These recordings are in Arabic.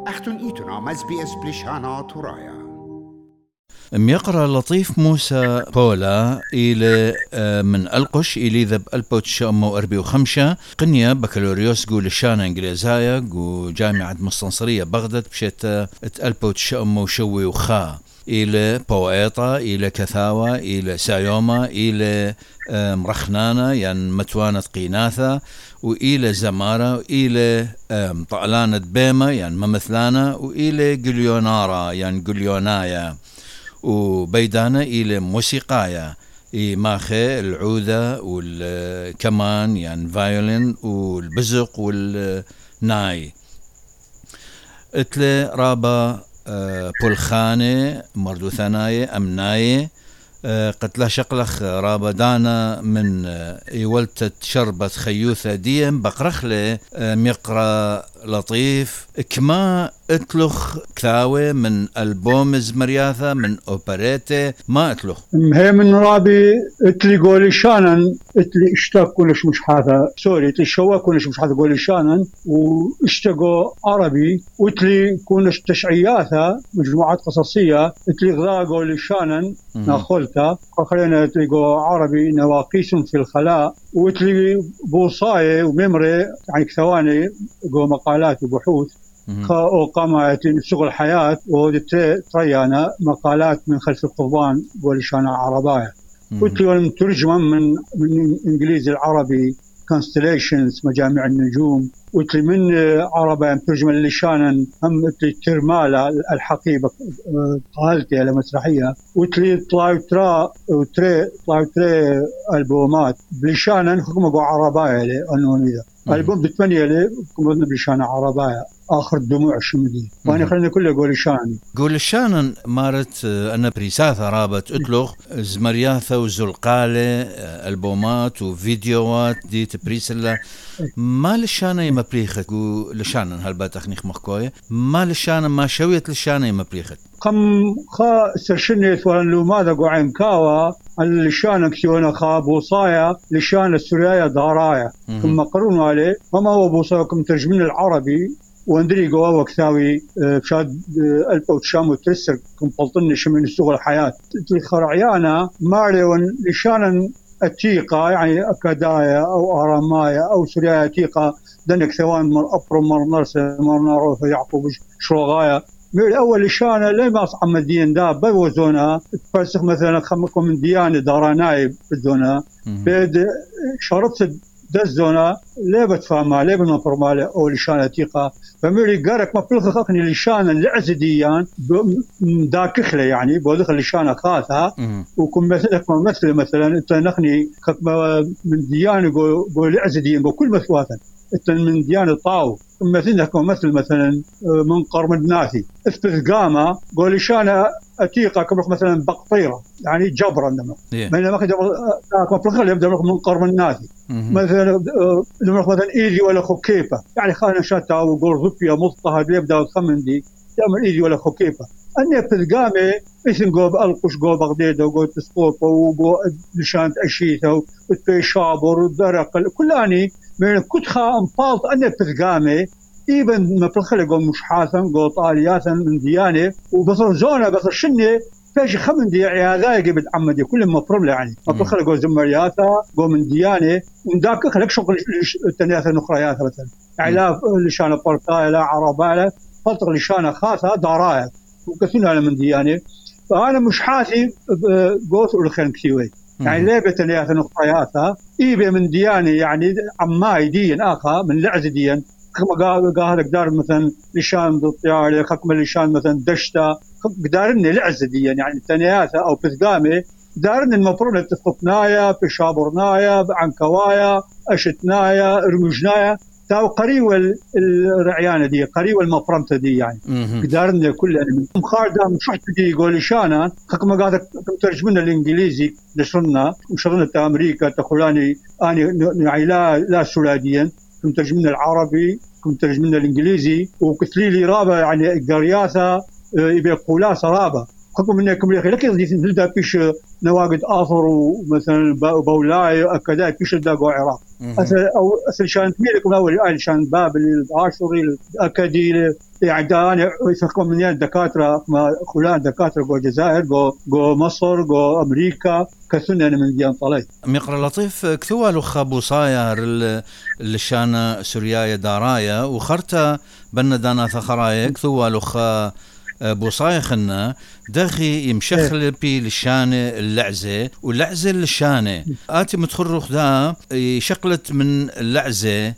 أختن إيتنا مز بي اس بلشانا ترايا ميقرأ لطيف موسى بولا إلى من القش إلى ذب البوتش أمو 45 قنية بكالوريوس جو لشانة إنجليزية جو جامعة مستنصرية بغداد بشت البوتش أمو شوي وخا إلى بوئيطة إلى كثاوة إلى سايوما إلى مرخنانة يعني متوانة قيناثة وإلى زمارة وإلى طعلانة بيمة يعني ممثلانة وإلى قليونارة يعني قليونايا وبيدانة إلى موسيقايا ماخي العودة والكمان يعني فايولين والبزق والناي اتلي رابا بولخانة مردو ثناية أمناية قتلا شقلخ رابدانا من يولتت شربت خيوثة ديم بقرخلة ميقرا لطيف كما اتلخ كثاوة من ألبومز مرياثة من أوبريتي ما اتلخ هي من رابي اتلي قولي شانن اتلي اشتاق كونش مش هذا سوري اتلي شوا كونش مش هذا قولي شانن واشتاقوا عربي واتلي كونش تشعياثة مجموعات قصصية اتلي غذا قولي شانن ناخولتا خلينا اتلي قو عربي نواقيس في الخلاء واتلي بوصاية وممري يعني كثواني قو مقالات وبحوث وقامت شغل حياة ودتريانا مقالات من خلف القضبان ولشانا عرباية قلت له ترجمة من إنجليزي العربي constellations مجامع النجوم قلت لي من عربي ترجمة لشانا هم ترمالة الحقيبة قالتي على مسرحية قلت لي طلعوا تري ألبومات بلشانا حكموا عرباية لأنه ألبوم بثمانية لي كنا بلشانا عرباية آخر الدموع الشمدي وأنا خلينا كله قول الشان مارت أنا بريساثة رابط أتلوخ زمرياثة وزلقالة ألبومات وفيديوهات دي تبريسلة ما للشانة يمبريخت قول الشان هالبات أخنيخ مخكوية ما للشانة ما شويت للشانة يمبريخت قم خا سرشنيت ولو ماذا قوعين كاوا اللشان كتونا خا بوصايا لشان السوريايا دارايا ثم قرون عليه وما هو بوصايا كم ترجمين العربي واندري قوا وكثاوي بشاد البوت شام وترسر كم بلطني شمن السوق الحياة الخرعيانا ماريون لشان التيقة يعني أكادايا أو أرامايا أو سوريايا تيقة دنك ثوان مر أبرو مر نرسل مر ناروف يعقوب شروغايا من أول لشانة لما أصعب مدين دا بوزونا تفرسخ مثلا خمكم من ديانة داراناي بدونا بيد شرطت دزونا ليه بتفهمها ليه بالمفرمالة أو لشانة تيقة فميري قارك ما بلغ خاقني لشانة العزديان داكخلة يعني بودخل لشانة خاثها وكم مثلا انت نخني من ديانة قول العزديان كل مثواتا انت من ديانة طاو مثلا من قرم الناثي استثقامة قول لشانة أتيقة كمرخ مثلا بقطيرة يعني جبرا بينما أخذ يبدأ من قرم الناثي مثلا مثلا إيدي ولا خكيبة يعني خانة شاتا وقرضبيا مضطهد يبدأ الخمن دي يعمل إيدي ولا خكيبة أني بتلقامي إثن قوب ألقش قوب بغديدة وقوب تسقوطة وقوب لشانة أشيثة وتشابر ودرق كلاني من كتخا أنفالط أني بتلقامي إيبن ما بلخلي قوم مش حاثن قوم طالياثن من ديانة وبصر زونة بصر شنة فاش خمن دي عياذاي قبل عمدي كل ما بروبلي يعني ما بلخلي قوم زمرياثا قوم من ديانة ومداك خلق شغل التنياثة نخرياثة مثلا يعني لا لشانة برقاية لا عرباية فلطق لشانة خاصة داراية وكثيرا من ديانة فأنا مش حاثي قوث الخين كثيوي يعني ليه بتنياثة نخرياثة إيبه من ديانة يعني عماي دين آخر من لعز دين كما قال دار مثلا لشان الطيارة خكم لشان مثلا دشتا قدارني العز دي يعني تنياثة أو بثقامي دارني المفروض نتفقنايا بشابرنايا عنكوايا أشتنايا رمجنايا تاو قريوة الرعيانة دي قريوة المفرمة دي يعني قدارني كل يعني مخاردة مشحت دي يقول لشانا كما قال ترجمنا الإنجليزي نشرنا وشغلنا أمريكا تقولاني أنا لا سولاديا كنت ترجمنا العربي كنت ترجمنا الإنجليزي وكثلي رابع يعني قرياثة يبي قولاسة رابع خكم منكم يا أخي لكن دي بيش نواقد آخر ومثلا بولاي أكذا بيش دا قو عراق او شان ميلكم اول شان بابل العاشوري الاكادي اعدان يفكم من الدكاتره ما خلان دكاتره جو الجزائر جو مصر جو امريكا كثنن من ديان طلي مقر لطيف كثوا لخ بوصايا لشان سوريا دارايا وخرتا بن دانا ثخرايا كثوا لخ بوصايا خنا داخي يمشخل بي للشانة اللعزة واللعزة للشانة آتي متخرخ دا شقلت من اللعزة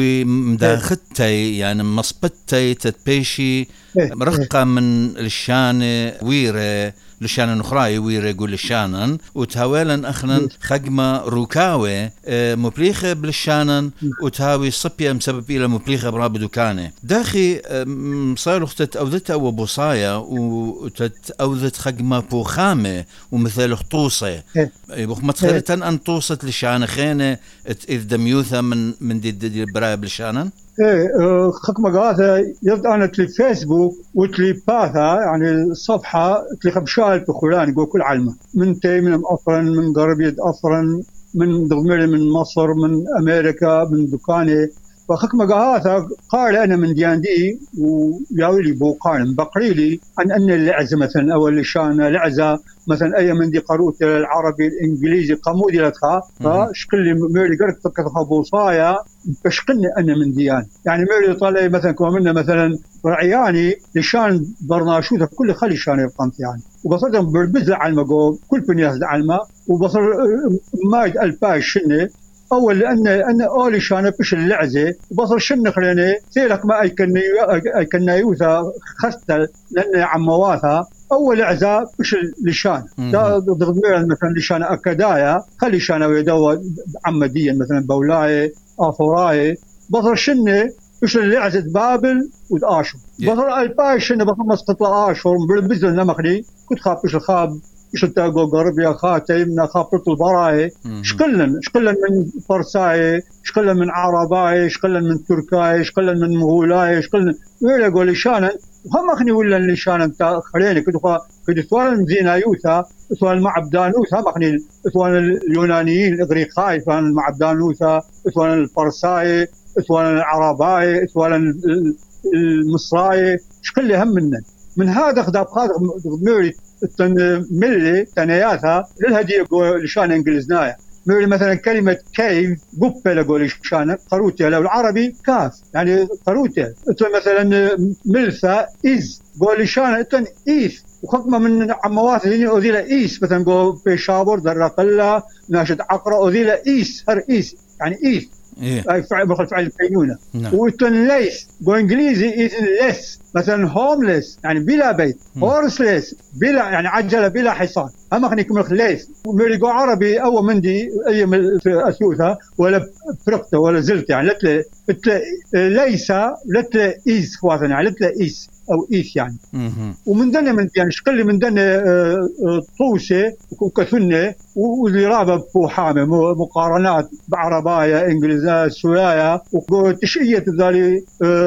ومداختي يعني مصبتي تتبيشي رقة من الشانة ويرة لشانة نخراي ويرة يقول لشانن وتهاويلا أخنا خجمة روكاوي مبليخة بالشانن وتهاوي صبية مسبب إلى مبليخة براب دكانة داخي صار اختت أوذتها وبوصايا وتتأوذت خجمة بوخامة ومثل خطوصة متخيلتن أن توصت لشانة خينة إذ دميوثة من دي برايا بالشانن خكمة قاعدة يبدأ تلي فيسبوك وتلي باثا يعني الصفحة تلي خمشال بخلان يقول كل علمة من تيمن أفرن من غربية أفرن من ضميري من مصر من أمريكا من دكاني فخكمة قاعدة قال أنا من دياندي وياولي بوقان بقريلي أن اللعزة مثلا أول شان لعزة مثلا أي من دي قروت العربي الإنجليزي قمودي لتخا فشقلي ميري قرق تكتخا بوصايا بشقلني أنا من ديان يعني ميري طالي مثلا كومنا مثلا رعياني لشان برناشوثة كل خلي شان يبقنت يعني وبصرت بربز علمة جو كل بنياس علمة وبصر مايد الباي شنة أول لأن أولي شان بش اللعزة وبصر شن خليني سيلك ما أي كنايوثا خسته لأن عمواثا أول عزاء بش لشان دا ضغمير مثلا لشان أكدايا خلي شان ويدوى عمديا مثلا بولاي آفوراي بصر شنة بش اللعزة بابل ودآشو بصر الباي شنة بصر مسقط لآشو بزل نمخني كنت خاب بش الخاب بش التاقو غربيا خاتم نخابط البراي شقلن من فرساي شقلن من عرباي شقلن من تركاي شقلن من مغولاي شقلن ويلا يقول شانا وهم اخني ولا اللي شان خليني كنت سؤال زينايوثا سؤال معبدانوثا هم اخني سؤال اليونانيين الاغريقاي سؤال معبدانوثا سؤال الفرساي سؤال العرباي سؤال المصراي شكل هم من هذا خداب ميري ملي تنياثا للهديه لشان انجليزنايا ميري مثلا كلمة كيف قبة لقول شان قروتيا لو العربي كاف يعني قروتيا مثلا ملثا إز قول شان إيث وخطمة من عموات هنا أذيلا إيس مثلا قول بيشابور درقلة ناشد عقرة أذيلا إيس هر إيس يعني إيث أي فعل الكينونة وتن ليس قول إنجليزي إيث ليس مثلا هومليس يعني بلا بيت هورسليس بلا يعني عجلة بلا حصان أما خلينا نكمل ليس وميريقو عربي أول مندي أي من أسوثها ولا فرقته ولا زلت يعني لتلا ليس لتلا إيس خواتنا يعني لتلا إيس أو إيث يعني ومن دنا من يعني شقلي من دنا طوسة وكثنة واللي رابع بوحامة مقارنات بعربايا إنجليزية سوريا وتشقية ذالي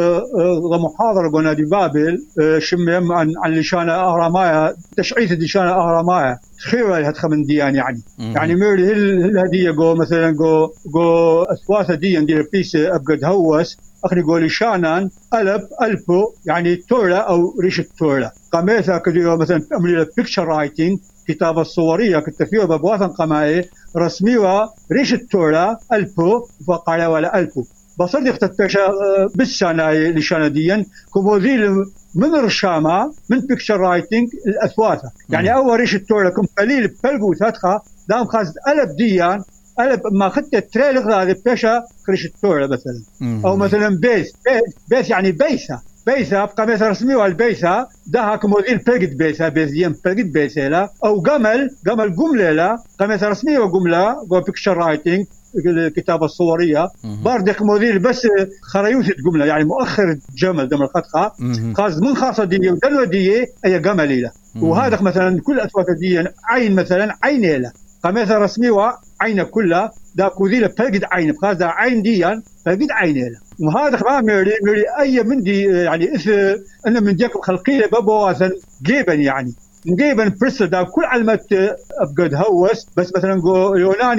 محاضرة قلنا دي بابل شمم عن لشان أهرامايا تشعيث لشان أهرامايا خير هتخ من ديان يعني ميري الهدية جو مثلا جو أسواسة ديان دي بيس أبقد هوس أخني قولي شانان ألبو يعني تورا أو ريشة تورا قميثا كديو مثلا أملي بيكتشر رايتينج كتابة صورية كتفيو ببواثن قمائي رسميوة ريشة تورا ألبو وقالا ولا ألبو بصر يختتشا بالساناي لشانديا كموذيل من رشامة من بيكتشر رايتينج الأثواثة يعني أول ريشة تورا كم قليل بلقو ثاتخا دام خاص ألب ديان ألب ما خدت التريل هذا بيشا كريش التورة مثلا أو مثلا بيس يعني بيسة بقى مثلا رسمي والبيسة ده كموديل بيجد بيسة بيزيم بيجد بيسة لا أو جمل جملة لا مثلا رسمي وجملة جو بيكتشر رايتينج الكتابة الصورية باردك موديل بس خريوثة جملة يعني مؤخر جمل دم الخطخة خاص من خاصة دي ودلو دي أي جمل لا وهذا مثلا كل أصوات دي عين مثلا عين لا قميث رسمي وعين كلها دا كوذيلة بلقد عين بخاص دا عين ديان بلقد عينيلا وهذا ما ميري أي من دي يعني أنا من ديكم خلقية بابواسا جيبن يعني جيبن برسل دا كل علمة أبقد هوس بس مثلا يوناني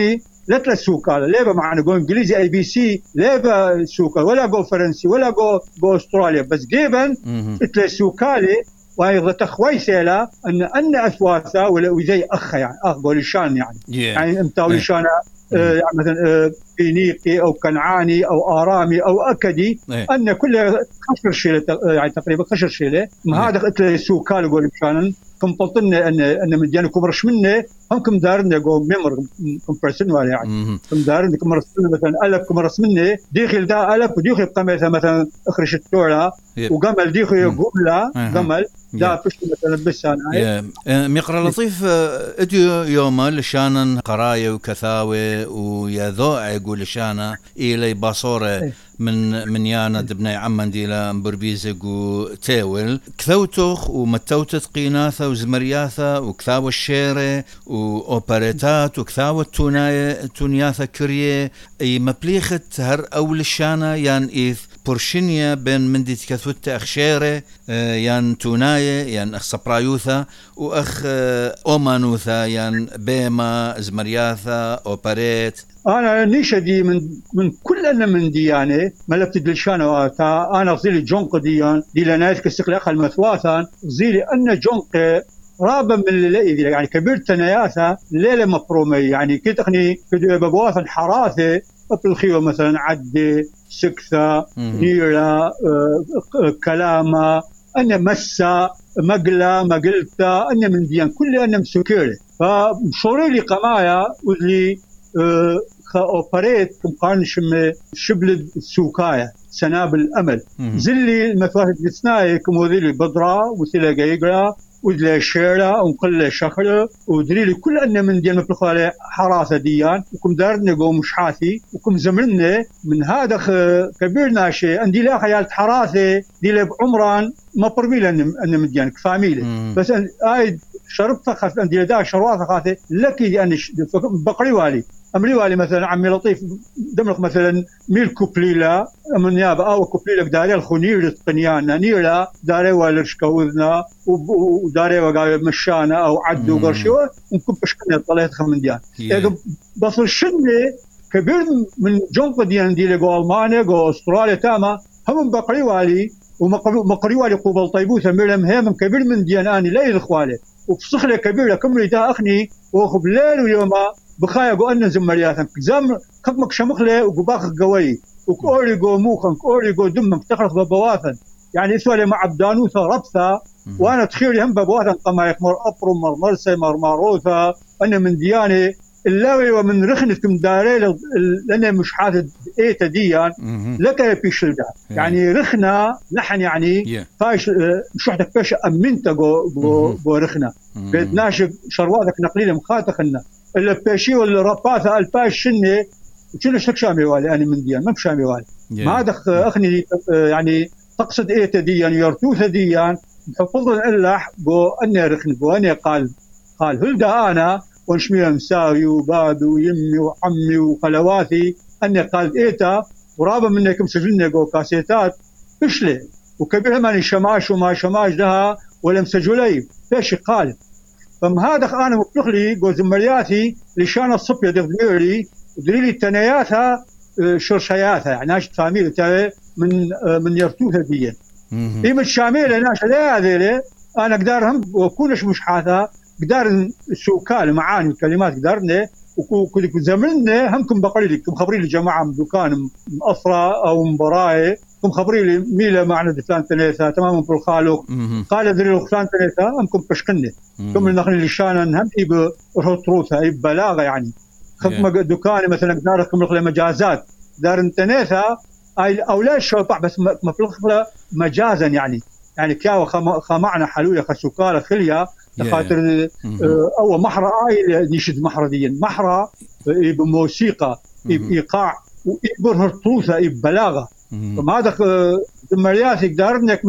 لا تلسوكال ليبا معنا جو انجليزي اي بي سي ليبا سوكال ولا جو فرنسي ولا جو استراليا بس جيبن تلسوكالي وهي تخويسه لا ان اثواثا ولا زي اخ يعني اخ لشان يعني يعني انت لشان يعني مثلا فينيقي او كنعاني او ارامي او اكدي ان كل خشر شيله يعني تقريبا خشر شيله هذا تلسوكال يقول لشان كم طلتنا ان مديان كبرش منه هم كم دارنا جو ميمر كم برسن ولا يعني كم دارنا كم رسمنا مثلا ألف كم رسمنا ديخل ده ألف وديخل قمة مثلا أخرج التورة وقمل ديخل يقوملا قمل ده فيش مثلا بس أنا مقرأ لطيف اديو يوم لشانا قراية وكثاوي ويذوع يقول لشانا إلي باصورة من يانا دبناي عمان ديلا مبربيزق وتاول كثوتخ ومتوتت قيناثة وزمرياثة وكثاوة الشيرة وأوبريتات وكثاوة تونياثة كريه اي مبليخة هر أول الشانا يان إيث برشينيا بين مندي تكثوت أخ شيرة يان توناية يان أخ سبرايوثة وأخ أومانوثة يان بيما زمرياثة أوبريت أنا نيشة دي من كل أنا من ديانة ملفت دلشانة أنا غزيلي جونق ديان دي لنايت كستقلاق المثواثان غزيلي أن جونق رابا من الليلة يعني كبير تناياثا ليلة مفرومي يعني كي تقني ببواثا حراثة الخيو مثلا عدي سكثة نيرة كلامة أنا مسا مقلة مقلتا أنا من ديان كل أنا مسكيري فمشوري لي قمايا واللي أوبريت كمقارن شبل السوكاية سنابل الأمل زلي المفاهد الثنائي كموذيلي بدرة وثيلة جيجرا ودلي شيرة ونقل شخرة ودليل كل أن من ديال مبلغ حراسة ديان وكم دارنا قوم مشحاثي وكم زمرنا من هذا كبير ناشي عندي لا خيال حراسة دي بعمران ما برميل أن من ديان كفاميلي بس آي شربت خاص عندي دا شروات خاصة لكي أن بقري والي أمري والي مثلا عمي لطيف دمرق مثلا ميل كوبليلا من يابا أو كوبليلا داري الخنير القنيانا نيلا داري والرشكوذنا وداري وقال مشانا أو عدو قرشيوه ونكون بشكنا طلعت خمنديان بس الشنة كبير من جنق ديان دي لقو ألمانيا قو أستراليا تاما هم بقري والي ومقري والي قبل طيبوثة ميلم هيم كبير من ديان آني لا يدخوالي وفصخلة كبيرة كمري تا أخني وخب ليل ويوما بخايا قو أن زمرياثا زم خطمك شمخلة وقباخ قوي وكوري قو موخن كوري قو دمك تخلص ببواثا يعني سوالي مع بدانوثا ربثا وانا تخيري هم ببواثا قما يخمر أبرو مرمرسي مرماروثا أنا من دياني اللاوي ومن رخنة كم داري لأنا مش حاثد إيتا ديان لك يبيشل ده يعني رخنة نحن يعني فايش مش وحدك بيش أمنتا قو رخنة بيتناش شرواتك نقليل مخاتخنا اللي بيشي واللي رباثة الباش شنة وشنو شك شامي والي أنا من ديان ما بشامي والي ما هذا أخني يعني تقصد إيتا ديان يرتوث ديان فضلا إلا قو أني رخنة قو أني قال هلدا أنا ونشميها مساوي وبابي ويمي وعمي وخلواتي أني قال إيتا ورابا منكم سجلنا جو كاسيتات فشلي وكبير ماني شماش وما شماش لها ولا مسجلي فيش قال فهذا أنا مطلق لي جو زمرياتي لشان الصبية دفليري ودليلي التناياتها شرشياتها يعني ناش فاميلي تاوي من يرتوثة دي إيما الشاميلة ناش لا هذيلي أنا قدارهم وكونش مش حاثا قدار السوكال معاني الكلمات قدرنا وكل زمننا همكم بقري لي كم خبري لي جماعه من دكان مأصرة او مبراي كم خبري لي ميله معنا دفلان ثلاثه تماما بالخالق قال ذري الخلان ثلاثه همكم بشقنه كم نخلي لشان هم يب روثه يب بلاغه يعني خدمه دكان مثلا قداركم نخلي مجازات دار ثلاثه اي اولاد شوطع بس مفلخ مجازا يعني كياو خمعنا حلوله خسوكاله خليه خاطر أو محرة نشد محرة دي محرة بموسيقى بإيقاع وإبر هرطوثة ببلاغة فهذا زمريات يقدر إنك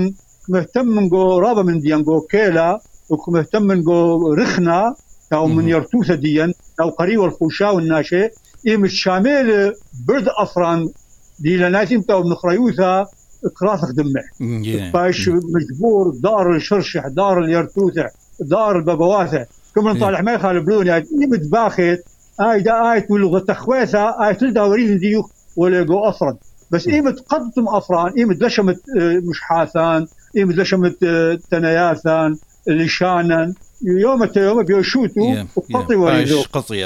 مهتم من جو رابا من ديان جو كيلا ومهتم من جو رخنة أو من يرتوثة ديان أو قريب والخوشا والناشئ مش شامل برد أفران دي لناس انت وبنخريوثة كراسخ دمع باش مجبور دار الشرشح دار اليرتوثع دار الببواثع كم نطالع ما يخالبلون يعني متباخت آية باللغة تخويثة آية تلدا وريد ديوك ولا جو أفرد بس إيمت قدتم أفران إيمت لشمت مش حاثان إيمت لشمت تناياثان لشانا يوم بيوشوتوا وقطي وريدو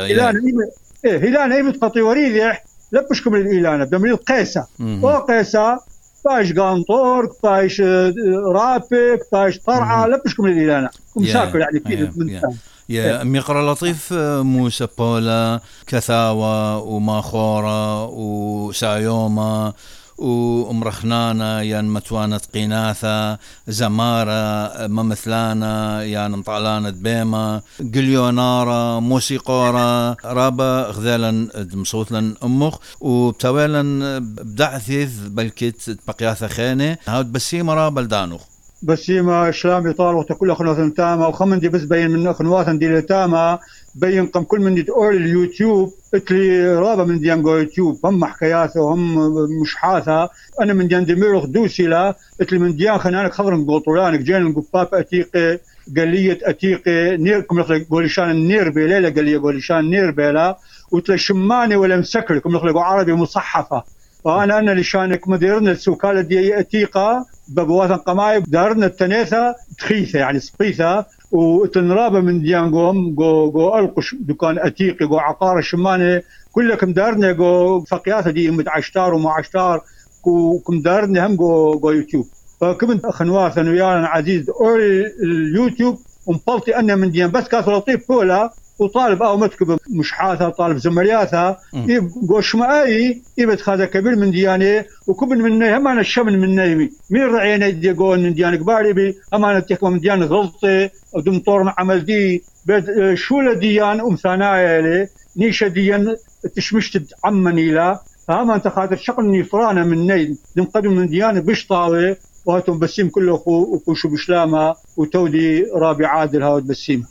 هلانا إيمت قطي وريدح لبشكم الإيلانة بمريض قيسة وقيسة بايش قانطور بايش رابك بايش طرعة لبشكم الإيلانة ومساكل يعني كثير من يا ميقرا لطيف موسى بولا كثاوة وماخورة وسايوما ومرخنانا يان متوانة قيناثة زمارة ممثلانا يان مطالانة بيما قليونارة موسيقورة رابا غذالا مصوتلا أمخ وبتويلا بدعثيث بلكت بقياثة خينة هاود بسيمة بلدانوخ بسيمة شلام يطال وتكل أخنواثن تاما وخمن دي بس بين من أخنواثن دي لتاما بين قم كل من دي تقول اليوتيوب اتلي رابا من ديان جو يوتيوب هم حكاياته وهم مشحاثة أنا من ديان دميرخ دوسيلا اتلي من ديان خنانك خضرن قوطولانك جين نقباب أتيقي قلية أتيقي نيركم لخلق قوليشان النير بيلا قلية قوليشان نير بيلا وتلي شماني ولا مسكركم لخلق عربي مصحفة فأنا لشانك مديرنا السوكالة دي أتيقة بقواتن قمايب دارنا التنيثة تخيثة يعني سقيثة وتنرابة من ديانقوم جو ألقش دكان أتيقي جو عقار الشماني كلكم دارنا جو فقياثة دي متعشتار وما عشتار كم دارنا هم جو يوتيوب فكمن خنواثا ويانا عزيز أول اليوتيوب ومبلطي أنا من ديان بس كاث لطيف بولا وطالب أو متكب مش حاثة طالب زمرياثة يبقى شمائي يبت هذا كبير من ديانه وكبن من هم أنا الشمن من نيمي مين رعينا يقول من ديانك باربي هم أنا تكون من ديانك غلطة ودم طور مع عمل دي شو لديان ثنايا لي نيشة ديان تشمشت عمني لا فهم أنت خاطر شقل نفرانة من نيم دم قدم من ديانك بشطاوي وهاتم بسيم كله وكوشو بشلامة وتودي رابي عادل هاود بسيم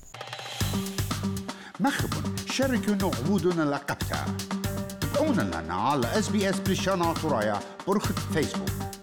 مخبون شاركوا نعودنا لقبتها تابعونا لنا على SBS بلشانة طرايا برخة فيسبوك